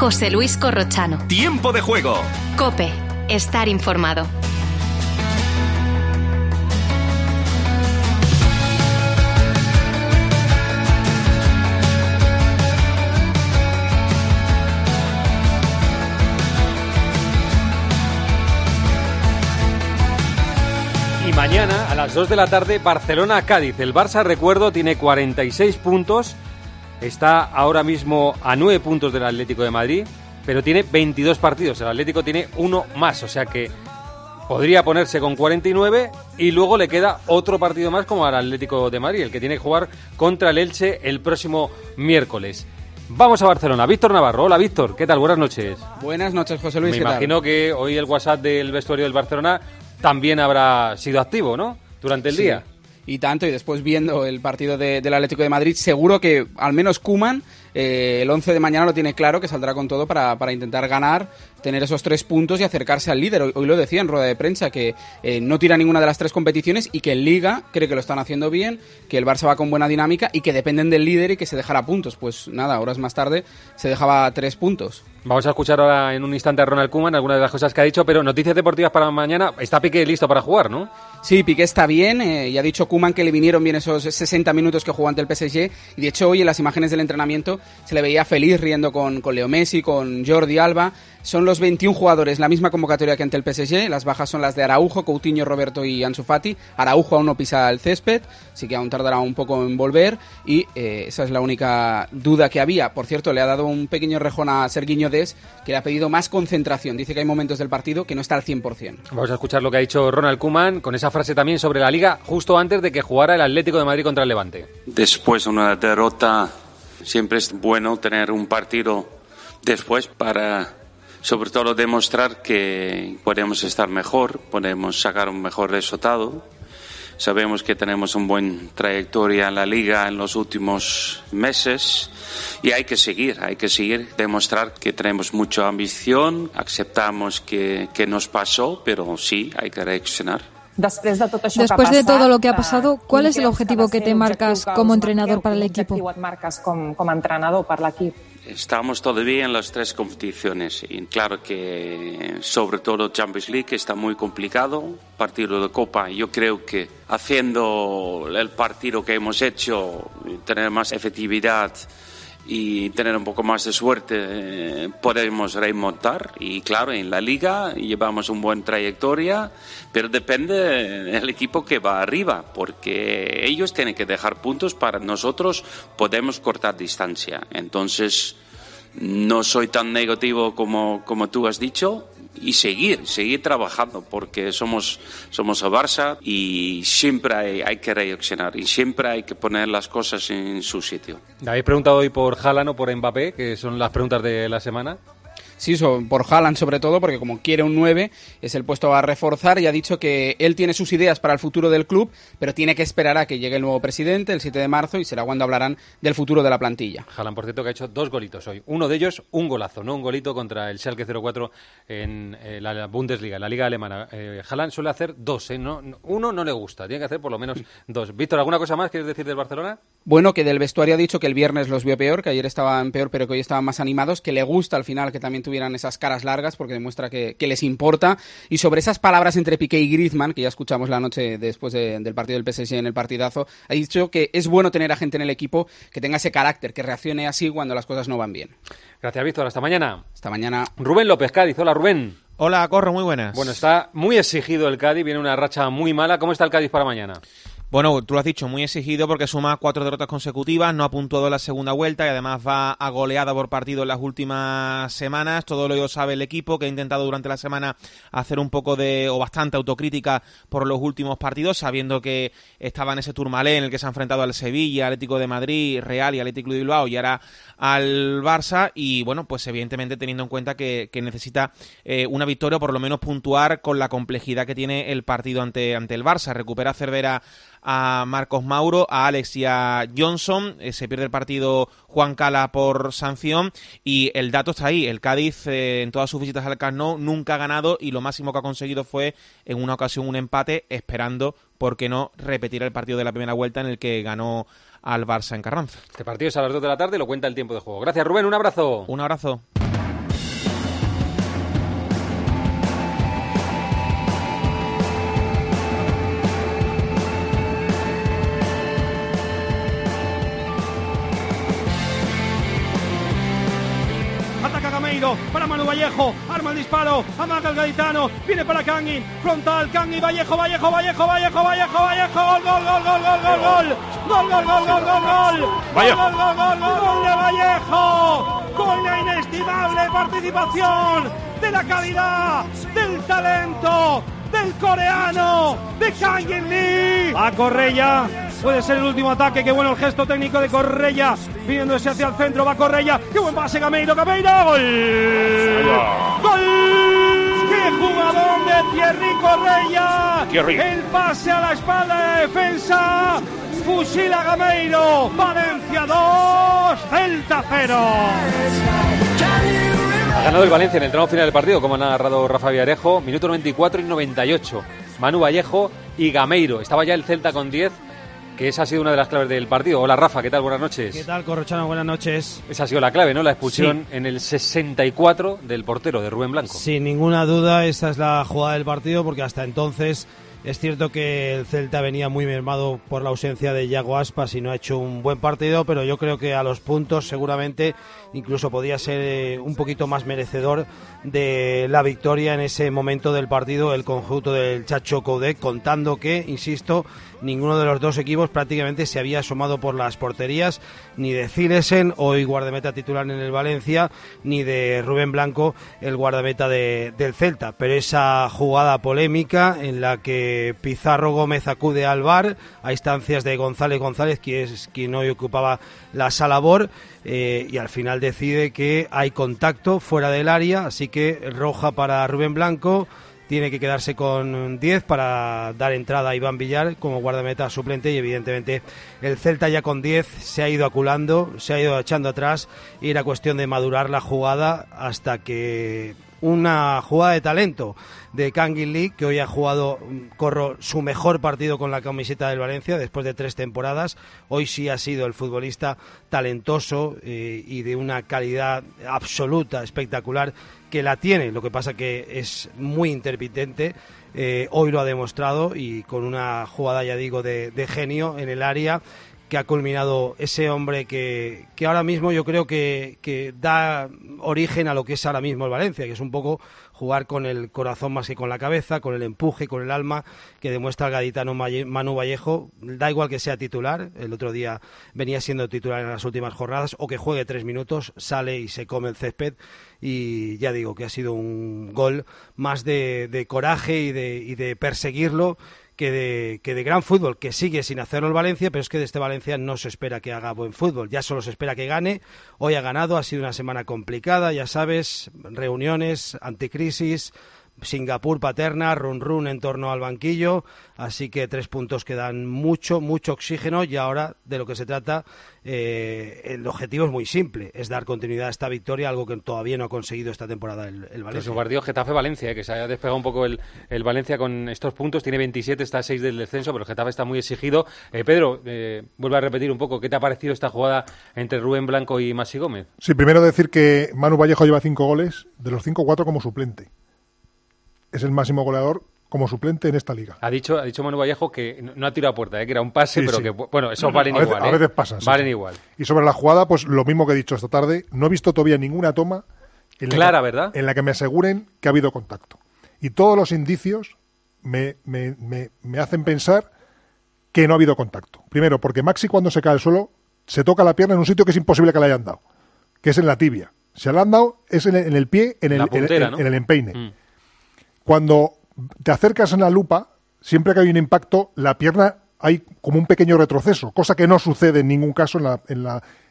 José Luis Corrochano. Tiempo de juego. COPE. Estar informado. Y mañana a las 2 de la tarde, Barcelona-Cádiz. El Barça, recuerdo, tiene 46 puntos. Está ahora mismo a 9 puntos del Atlético de Madrid, pero tiene 22 partidos. El Atlético tiene uno más, o sea que podría ponerse con 49 y luego le queda otro partido más como al Atlético de Madrid, el que tiene que jugar contra el Elche el próximo miércoles. Vamos a Barcelona. Víctor Navarro. Hola, Víctor. ¿Qué tal? Buenas noches. Buenas noches, José Luis. Me imagino que hoy el WhatsApp del vestuario del Barcelona también habrá sido activo, ¿no? Durante el día. Y tanto, y después viendo el partido del Atlético de Madrid, seguro que al menos Koeman el 11 de mañana lo tiene claro, que saldrá con todo para intentar ganar, tener esos 3 puntos y acercarse al líder. Hoy lo decía en rueda de prensa, que no tira ninguna de las 3 competiciones y que en Liga cree que lo están haciendo bien, que el Barça va con buena dinámica y que dependen del líder y que se dejará puntos. Pues nada, horas más tarde se dejaba 3 puntos. Vamos a escuchar ahora en un instante a Ronald Koeman algunas de las cosas que ha dicho, pero noticias deportivas para mañana. Está Piqué listo para jugar, ¿no? Sí, Piqué está bien, y ha dicho Koeman que le vinieron bien esos 60 minutos que jugó ante el PSG, y de hecho hoy en las imágenes del entrenamiento se le veía feliz riendo con Leo Messi, con Jordi Alba. Son los 21 jugadores, la misma convocatoria que ante el PSG. Las bajas son las de Araujo, Coutinho, Roberto y Ansu Fati. Araujo aún no pisa el césped, así que aún tardará un poco en volver, y esa es la única duda que había. Por cierto, le ha dado un pequeño rejón a Serguiño Dest, que le ha pedido más concentración. Dice que hay momentos del partido que no está al 100%. Vamos a escuchar lo que ha dicho Ronald Koeman, con esa frase también sobre la Liga, justo antes de que jugara el Atlético de Madrid contra el Levante. Después de una derrota, siempre es bueno tener un partido después para, sobre todo, demostrar que podemos estar mejor, podemos sacar un mejor resultado. Sabemos que tenemos una buena trayectoria en la Liga en los últimos meses y hay que seguir, demostrar que tenemos mucha ambición, aceptamos que nos pasó, pero sí, hay que reaccionar. Después de todo lo que ha pasado, ¿cuál es el objetivo que te marcas como entrenador para el equipo? Estamos todavía en las 3 competiciones y claro que sobre todo Champions League está muy complicado, partido de Copa. Yo creo que haciendo el partido que hemos hecho, tener más efectividad y tener un poco más de suerte, podemos remontar. Y claro, en la Liga llevamos una buena trayectoria, pero depende del equipo que va arriba, porque ellos tienen que dejar puntos para nosotros podemos cortar distancia. Entonces no soy tan negativo como tú has dicho, y seguir trabajando, porque somos el Barça y siempre hay que reaccionar y siempre hay que poner las cosas en su sitio. ¿Habéis preguntado hoy por Haaland o por Mbappé, que son las preguntas de la semana? Sí, por Haaland sobre todo, porque como quiere un 9, es el puesto a reforzar, y ha dicho que él tiene sus ideas para el futuro del club, pero tiene que esperar a que llegue el nuevo presidente el 7 de marzo y será cuando hablarán del futuro de la plantilla. Haaland, por cierto, que ha hecho 2 golitos hoy. Uno de ellos, un golazo, no un golito contra el Schalke 04 en la Bundesliga, en la Liga Alemana. Haaland suele hacer 2, uno no le gusta, tiene que hacer por lo menos 2. Víctor, ¿alguna cosa más quieres decir del Barcelona? Bueno, que del vestuario ha dicho que el viernes los vio peor, que ayer estaban peor, pero que hoy estaban más animados, que le gusta al final que también tuvieran esas caras largas, porque demuestra que les importa. Y sobre esas palabras entre Piqué y Griezmann, que ya escuchamos la noche después del partido del PSG en el partidazo, ha dicho que es bueno tener a gente en el equipo que tenga ese carácter, que reaccione así cuando las cosas no van bien. Gracias, Víctor. Hasta mañana. Hasta mañana. Rubén López, Cádiz. Hola, Rubén. Hola, Corro, muy buenas. Bueno, está muy exigido el Cádiz, viene una racha muy mala. ¿Cómo está el Cádiz para mañana? Bueno, tú lo has dicho, muy exigido porque suma 4 derrotas consecutivas, no ha puntuado en la segunda vuelta y además va a goleada por partido en las últimas semanas. Todo lo sabe el equipo, que ha intentado durante la semana hacer un poco o bastante autocrítica por los últimos partidos, sabiendo que estaba en ese Tourmalet en el que se ha enfrentado al Sevilla, Atlético de Madrid, Real y Atlético de Bilbao, y ahora al Barça. Y bueno, pues evidentemente teniendo en cuenta que necesita una victoria o por lo menos puntuar con la complejidad que tiene el partido ante el Barça. Recupera Cervera a Marcos Mauro, a Alex y a Johnson, se pierde el partido Juan Cala por sanción, y el dato está ahí, el Cádiz en todas sus visitas al Camp Nou nunca ha ganado y lo máximo que ha conseguido fue en una ocasión un empate, esperando, ¿por qué no?, repetir el partido de la primera vuelta en el que ganó al Barça en Carranza. Este partido es a las 2 de la tarde, lo cuenta el tiempo de juego. Gracias, Rubén, un abrazo. Un abrazo. Gameiro, para Manu Vallejo, arma el disparo, amaga el gaditano, viene para Kangin, frontal, Kangin, Vallejo, gol, gol, de Vallejo, con la inestimable participación, de la calidad, del talento, del coreano, de Kangin Lee. A Correia, puede ser el último ataque, qué bueno el gesto técnico de Correia, viniéndose hacia el centro, va Correia, qué buen pase, Gameiro, gol, qué jugador de Thierry Correia, el pase a la espalda de la defensa, fusila Gameiro, Valencia 2, Celta 0. Ha ganado el Valencia en el tramo final del partido, como ha narrado Rafa Villarejo, minutos 94 y 98. Manu Vallejo y Gameiro. Estaba ya el Celta con 10, que esa ha sido una de las claves del partido. Hola Rafa, ¿qué tal? Buenas noches. ¿Qué tal, Corrochano? Buenas noches. Esa ha sido la clave, ¿no? La expulsión en el 64 del portero, de Rubén Blanco. Sin ninguna duda, esa es la jugada del partido, porque hasta entonces es cierto que el Celta venía muy mermado por la ausencia de Yago Aspas y no ha hecho un buen partido, pero yo creo que a los puntos seguramente incluso podía ser un poquito más merecedor de la victoria en ese momento del partido el conjunto del Chacho Coudet, contando que, insisto, ninguno de los dos equipos prácticamente se había asomado por las porterías, ni de Zilesen, hoy guardameta titular en el Valencia, ni de Rubén Blanco, el guardameta del Celta. Pero esa jugada polémica en la que Pizarro Gómez acude al VAR a instancias de González, que es quien hoy ocupaba la sala VAR, y al final decide que hay contacto fuera del área, así que roja para Rubén Blanco. Tiene que quedarse con 10 para dar entrada a Iván Villar como guardameta suplente, y evidentemente el Celta ya con 10 se ha ido aculando, se ha ido echando atrás, y era cuestión de madurar la jugada hasta que una jugada de talento de Kangin Lee, que hoy ha jugado, su mejor partido con la camiseta del Valencia después de 3 temporadas. Hoy sí ha sido el futbolista talentoso y de una calidad absoluta, espectacular, que la tiene. Lo que pasa que es muy intermitente. Hoy lo ha demostrado, y con una jugada, ya digo, de genio en el área, que ha culminado ese hombre que ahora mismo yo creo que da origen a lo que es ahora mismo el Valencia, que es un poco jugar con el corazón más que con la cabeza, con el empuje, con el alma que demuestra el gaditano Manu Vallejo. Da igual que sea titular, el otro día venía siendo titular en las últimas jornadas, o que juegue 3 minutos, sale y se come el césped, y ya digo que ha sido un gol más de coraje y de perseguirlo, que de gran fútbol, que sigue sin hacerlo el Valencia, pero es que de este Valencia no se espera que haga buen fútbol, ya solo se espera que gane. Hoy ha ganado, ha sido una semana complicada, ya sabes, reuniones, anticrisis, Singapur paterna, run en torno al banquillo, así que 3 puntos que dan mucho oxígeno, y ahora de lo que se trata, el objetivo es muy simple, es dar continuidad a esta victoria, algo que todavía no ha conseguido esta temporada el Valencia. Es un partido Getafe-Valencia, que se ha despegado un poco el Valencia con estos puntos, tiene 27, está a 6 del descenso, pero el Getafe está muy exigido. Pedro, vuelve a repetir un poco, ¿qué te ha parecido esta jugada entre Rubén Blanco y Maxi Gómez? Sí, primero decir que Manu Vallejo lleva 5 goles, de los 5, 4 como suplente. Es el máximo goleador como suplente en esta liga. Ha dicho Manu Vallejo que no ha tirado a puerta, que era un pase, pero que, bueno, eso valen igual. A veces pasa. Valen igual. Y sobre la jugada, pues lo mismo que he dicho esta tarde, no he visto todavía ninguna toma ¿verdad? En la que me aseguren que ha habido contacto. Y todos los indicios me hacen pensar que no ha habido contacto. Primero, porque Maxi, cuando se cae al suelo, se toca la pierna en un sitio que es imposible que le hayan dado, que es en la tibia. Si le han dado es en el pie, en el empeine. Cuando te acercas en la lupa, siempre que hay un impacto, la pierna hay como un pequeño retroceso, cosa que no sucede en ningún caso en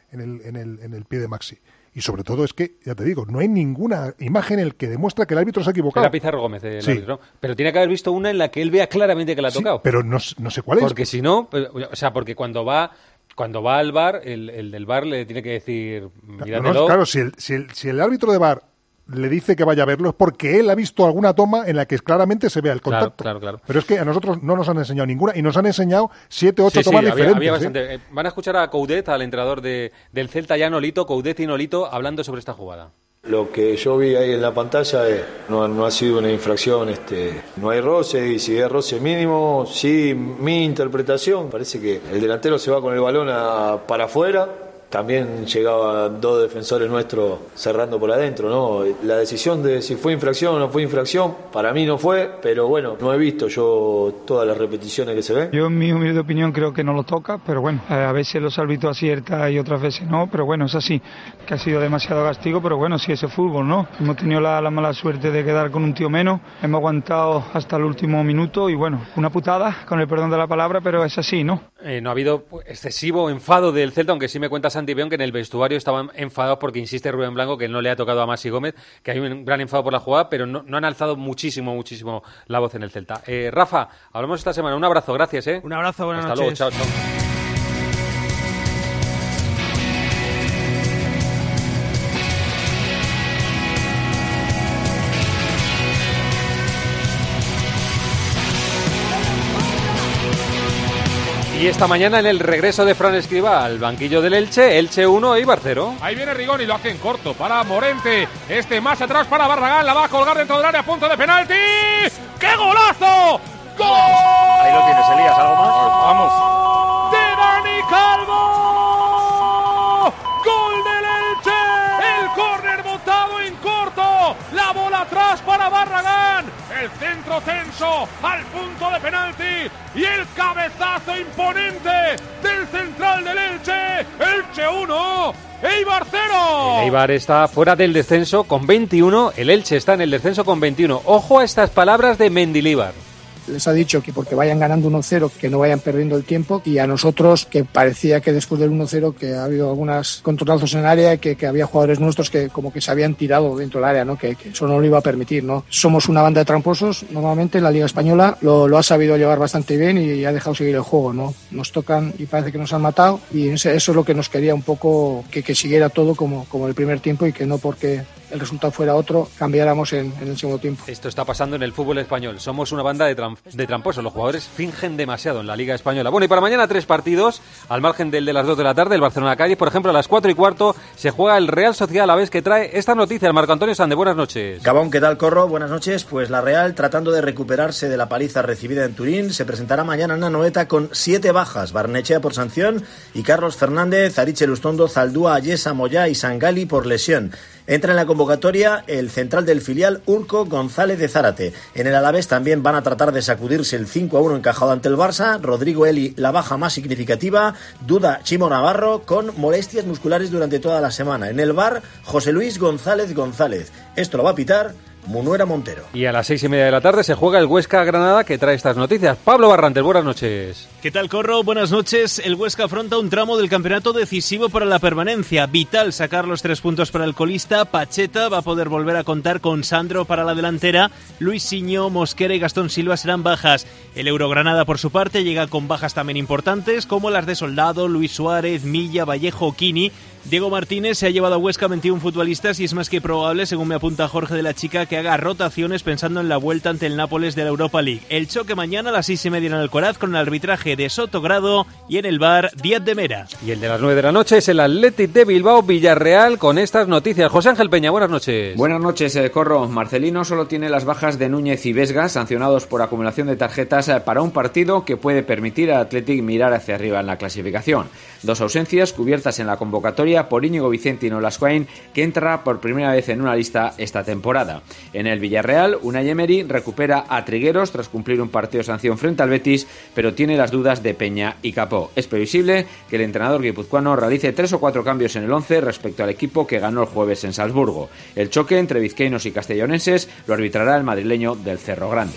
el pie de Maxi. Y sobre todo es que, ya te digo, no hay ninguna imagen en la que demuestra que el árbitro se ha equivocado. Era Pizarro Gómez el árbitro, ¿no? Pero tiene que haber visto una en la que él vea claramente que la ha tocado. Pero no sé cuál es. Porque si no, o sea, porque cuando va al VAR, el del VAR le tiene que decir, míratelo. Claro, si el árbitro de VAR le dice que vaya a verlo, es porque él ha visto alguna toma en la que claramente se vea el contacto. Claro. Pero es que a nosotros no nos han enseñado ninguna, y nos han enseñado 7 o 8 tomas diferentes. Había bastante. Van a escuchar a Coudet, al entrenador del Celta, ya Nolito, Coudet y Nolito, hablando sobre esta jugada. Lo que yo vi ahí en la pantalla no ha sido una infracción, no hay roce, y si hay roce mínimo, sí, mi interpretación, parece que el delantero se va con el balón para afuera, también llegaba 2 defensores nuestros cerrando por adentro, ¿no? La decisión de si fue infracción o no fue infracción, para mí no fue, pero bueno, no he visto yo todas las repeticiones que se ven. Yo en mi humilde opinión creo que no lo toca, pero bueno, a veces los árbitros aciertan y otras veces no, pero bueno, es así, que ha sido demasiado castigo, pero bueno, sí, ese fútbol, ¿no? Hemos tenido la mala suerte de quedar con un tío menos, hemos aguantado hasta el último minuto y bueno, una putada, con el perdón de la palabra, pero es así, ¿no? No ha habido excesivo enfado del Celta, aunque sí me cuenta Santi Peón que en el vestuario estaban enfadados porque insiste Rubén Blanco que no le ha tocado a Maxi Gómez, que hay un gran enfado por la jugada, pero no han alzado muchísimo la voz en el Celta. Rafa, hablamos esta semana. Un abrazo, gracias. Un abrazo, buenas noches. Hasta luego, chao. Y esta mañana en el regreso de Fran Escribá al banquillo del Elche 1, Eibar 0. Ahí viene Rigón y lo hace en corto para Morente. Más atrás para Barragán, la va a colgar dentro del área, punto de penalti. ¡Qué golazo! ¡Gol! Ahí lo tienes, Elías, ¿algo más? ¡Vamos! ¡De Dani Calvo! ¡Gol del Elche! El córner botado en corto. La bola atrás para Barragán. El centro tenso al punto de penalti y el cabezazo imponente del central del Elche. Elche 1, Eibar 0. El Eibar está fuera del descenso con 21, el Elche está en el descenso con 21. Ojo a estas palabras de Mendilibar. Les ha dicho que porque vayan ganando 1-0 que no vayan perdiendo el tiempo, y a nosotros que parecía que después del 1-0 que ha habido algunos controlazos en el área, que había jugadores nuestros que como que se habían tirado dentro del área, ¿no? Que eso no lo iba a permitir, ¿no? Somos una banda de tramposos, normalmente en la Liga Española lo ha sabido llevar bastante bien y ha dejado seguir el juego, ¿no? Nos tocan y parece que nos han matado, y eso es lo que nos quería un poco, que siguiera todo como el primer tiempo, y que no porque el resultado fuera otro cambiáramos en el segundo tiempo. Esto está pasando en el fútbol español. Somos una banda de tramposos. Los jugadores fingen demasiado en la Liga Española. Bueno, y para mañana 3 partidos, al margen del de las 2 de la tarde, el Barcelona-Cádiz. Por ejemplo, a las 4:15 se juega el Real Sociedad Alavés, que trae esta noticia. Marco Antonio Sande, buenas noches. Gabón, ¿qué tal, Corro? Buenas noches. Pues la Real, tratando de recuperarse de la paliza recibida en Turín, se presentará mañana en Anoeta con 7 bajas. Barnechea por sanción y Carlos Fernández, Ariche Lustondo, Zaldúa, Ayesa, Moyá y Sangali por lesión. Entra en la convocatoria el central del filial, Urco González de Zárate. En el Alavés también van a tratar de sacudirse el 5-1 encajado ante el Barça. Rodrigo Eli, la baja más significativa. Duda Chimo Navarro, con molestias musculares durante toda la semana. En el VAR, José Luis González. Esto lo va a pitar Munuera Montero. Y a las 6:30 de la tarde se juega el Huesca-Granada, que trae estas noticias. Pablo Barrantes, buenas noches. ¿Qué tal, Corro? Buenas noches. El Huesca afronta un tramo del campeonato decisivo para la permanencia. Vital sacar los 3 puntos para el colista. Pacheta va a poder volver a contar con Sandro para la delantera. Luisinho, Mosquera y Gastón Silva serán bajas. El Eurogranada, por su parte, llega con bajas también importantes, como las de Soldado, Luis Suárez, Milla, Vallejo, Quini. Diego Martínez se ha llevado a Huesca 21 futbolistas y es más que probable, según me apunta Jorge de la Chica, que haga rotaciones pensando en la vuelta ante el Nápoles de la Europa League. El choque mañana a las 6:30 en Alcoraz, con el arbitraje de Sotogrado, y en el VAR Díaz de Mera. Y el de las 9 de la noche es el Athletic de Bilbao Villarreal, con estas noticias. José Ángel Peña, buenas noches. Buenas noches, Corro. Marcelino solo tiene las bajas de Núñez y Vesga, sancionados por acumulación de tarjetas para un partido que puede permitir al Athletic mirar hacia arriba en la clasificación. 2 ausencias cubiertas en la convocatoria por Íñigo Vicente y Nolascoain, que entra por primera vez en una lista esta temporada. En el Villarreal, Unai Emery recupera a Trigueros tras cumplir un partido de sanción frente al Betis, pero tiene las dudas de Peña y Capó. Es previsible que el entrenador guipuzcoano realice 3 o 4 cambios en el 11 respecto al equipo que ganó el jueves en Salzburgo. El choque entre vizcaínos y castellonenses lo arbitrará el madrileño del Cerro Grande.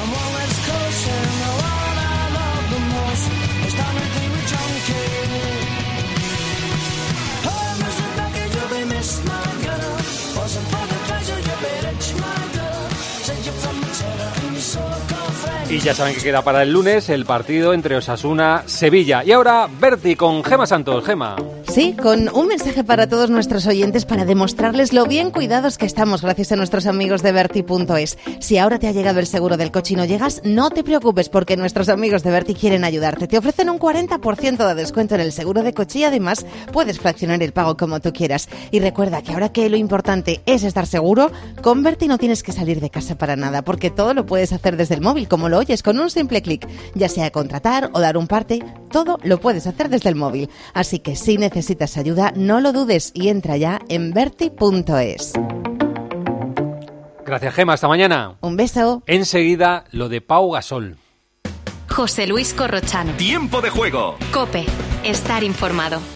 Y ya saben que queda para el lunes el partido entre Osasuna-Sevilla. Y ahora Berti con Gema Santos. Gema. Sí, con un mensaje para todos nuestros oyentes para demostrarles lo bien cuidados que estamos gracias a nuestros amigos de Berti.es. Si ahora te ha llegado el seguro del coche y no llegas, no te preocupes, porque nuestros amigos de Berti quieren ayudarte. Te ofrecen un 40% de descuento en el seguro de coche y además puedes fraccionar el pago como tú quieras. Y recuerda que ahora que lo importante es estar seguro, con Berti no tienes que salir de casa para nada, porque todo lo puedes hacer desde el móvil, como lo oyes con un simple clic. Ya sea contratar o dar un parte, todo lo puedes hacer desde el móvil. Así que si necesitas ayuda, no lo dudes y entra ya en Verti.es. Gracias, Gema. Hasta mañana. Un beso. Enseguida, lo de Pau Gasol. José Luis Corrochano. Tiempo de juego. COPE. Estar informado.